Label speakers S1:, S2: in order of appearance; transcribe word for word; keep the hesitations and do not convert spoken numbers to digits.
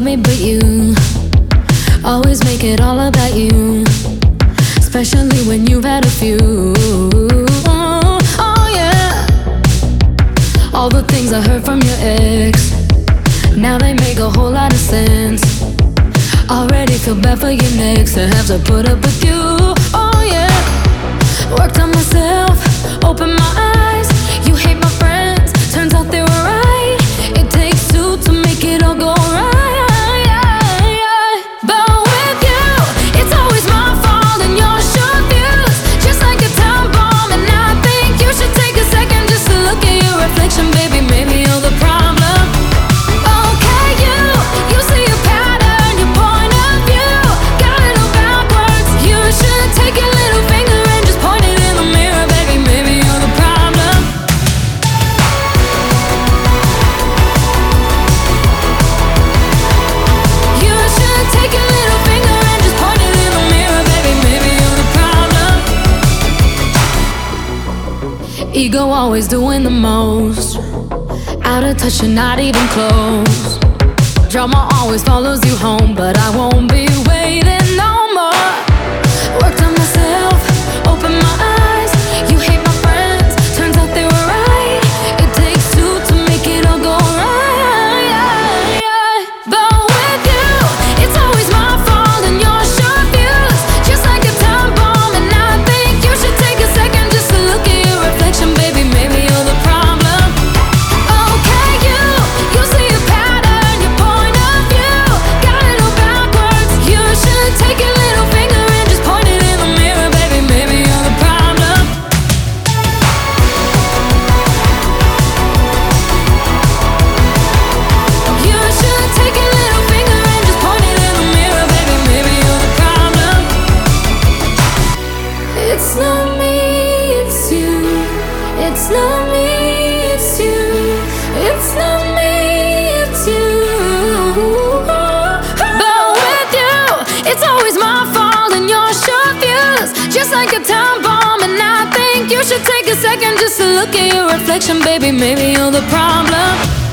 S1: me but you. Always make it all about you, especially when you've had a few. Oh, oh yeah. All the things I heard from your ex, now they make a whole lot of sense. Already feel bad for your next to have to put up with you. Oh yeah. Worked on myself, opened my eyes. You hate my friends, turns out they were right. It takes two to make it all go right. But with you, it's always my fault and your short views, just like a time bomb. And I think you should take a second just to look at your reflection, baby. Maybe you're the problem. Okay, you, you see a pattern, your point of view got it all backwards. You should take your little finger and just point it in the mirror, baby. Maybe you're the problem. You should take your little finger and just point it in the mirror, baby. Maybe you're the problem. Ego always doing the most, out of touch and not even close. Drama always follows you home, but I won't be waiting no more. Worked on myself, opened my eyes. You hate my friends, turns out they were right. It takes two to make it all go right. But with you, it's always my fault and your short views, just like a time bomb. And I think you should take a second just to look at your reflection, baby. Maybe you're the problem. Okay, you, you see a pattern, your point of view got it all backwards. You should take your little finger and just point it in the mirror, baby. Maybe you're the problem. You should take your little finger and just point it in the mirror, baby. Maybe you're the problem. It's not me, it's you. It's not me, it's you. It's not me, it's you. But with you, it's always my fault and your short views, just like a time bomb. And I think you should take a second just to look at your reflection, baby. Maybe you're the problem.